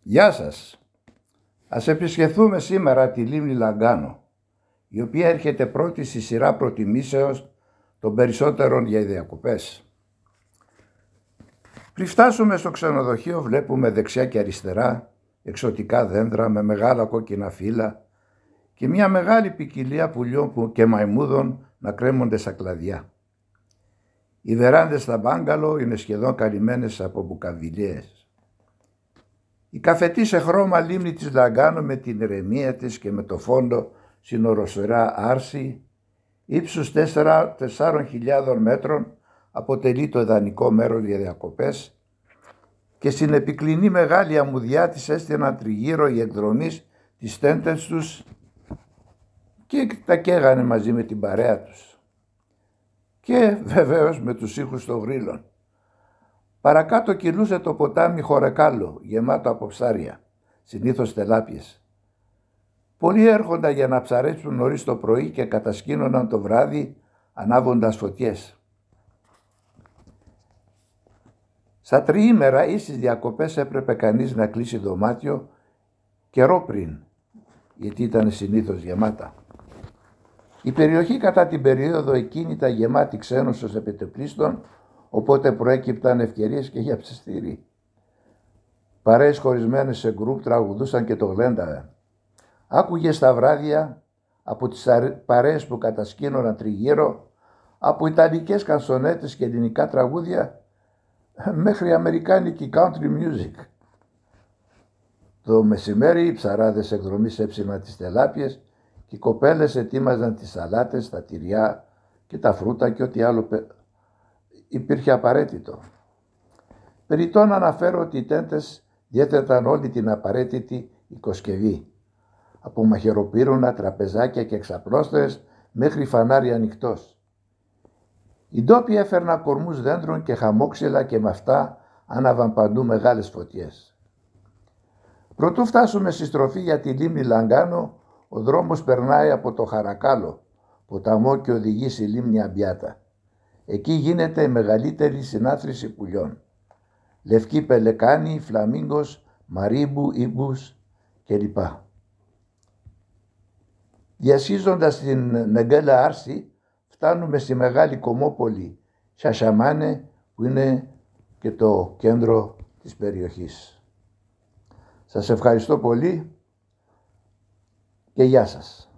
Γεια σας. Ας επισκεφθούμε σήμερα τη λίμνη Λαγκάνο, η οποία έρχεται πρώτη στη σειρά προτιμήσεως των περισσότερων για διακοπές. Πριν φτάσουμε στο ξενοδοχείο βλέπουμε δεξιά και αριστερά εξωτικά δέντρα με μεγάλα κόκκινα φύλλα και μια μεγάλη ποικιλία πουλιών και μαϊμούδων να κρέμονται στα κλαδιά. Οι βεράντες στα μπάγκαλο είναι σχεδόν καλυμμένες από μπουκαβιλιές. Η καφετή σε χρώμα λίμνη της Λαγκάνο με την ηρεμία της και με το φόντο στην οροσφαιρά άρση ύψους 4.000 μέτρων αποτελεί το ιδανικό μέρος για διακοπές και στην επικλινή μεγάλη αμμουδιά της έστειναν τριγύρω οι εκδρομείς τις τέντες τους και τα καίγανε μαζί με την παρέα τους και βεβαίως με τους ήχους των γρύλων. Παρακάτω κυλούσε το ποτάμι Χωρεκάλο, γεμάτο από ψάρια, συνήθως τελάπιες. Πολλοί έρχονταν για να ψαρέψουν νωρίς το πρωί και κατασκήνωναν το βράδυ ανάβοντας φωτιές. Στα τριήμερα ή στις διακοπές έπρεπε κανείς να κλείσει δωμάτιο καιρό πριν, γιατί ήταν συνήθως γεμάτα. Η περιοχή κατά την περίοδο εκείνη ήταν γεμάτη ξένους ως επιτοπλίστων, οπότε προέκυπταν ευκαιρίες και για ψιστήρι. Παρέες χωρισμένες σε γκρουπ τραγουδούσαν και το γλένταγαν. Άκουγες τα βράδια από τις παρέες που κατασκήνωναν τριγύρω, από ιταλικές κανσονέτες και ελληνικά τραγούδια μέχρι αμερικάνικη country music. Το μεσημέρι οι ψαράδες εκδρομής έψιναν τις τελάπιες και οι κοπέλες ετοίμαζαν τις σαλάτες, τα τυριά και τα φρούτα και ό,τι άλλο υπήρχε απαραίτητο. Περιττό να αναφέρω ότι οι τέντες διέθεταν όλη την απαραίτητη οικοσκευή, από μαχαιροπύρουνα, τραπεζάκια και εξαπλώστερες μέχρι φανάρι ανοιχτός. Οι ντόπιοι έφερναν κορμούς δέντρων και χαμόξυλα και με αυτά άναβαν παντού μεγάλες φωτιές. Προτού φτάσουμε στη στροφή για τη λίμνη Λαγκάνο, ο δρόμος περνάει από το Χαρακάλο, ποταμό και οδηγεί στη λίμνη Αμπιάτα. Εκεί γίνεται η μεγαλύτερη συνάθρηση πουλιών. Λευκή πελεκάνη, φλαμίγκος, μαρίμπου, ήμπους κλπ. Διασχίζοντας την Νεγκέλα Άρση φτάνουμε στη μεγάλη κομμόπολη Σασαμάνε που είναι και το κέντρο της περιοχής. Σας ευχαριστώ πολύ και γεια σας.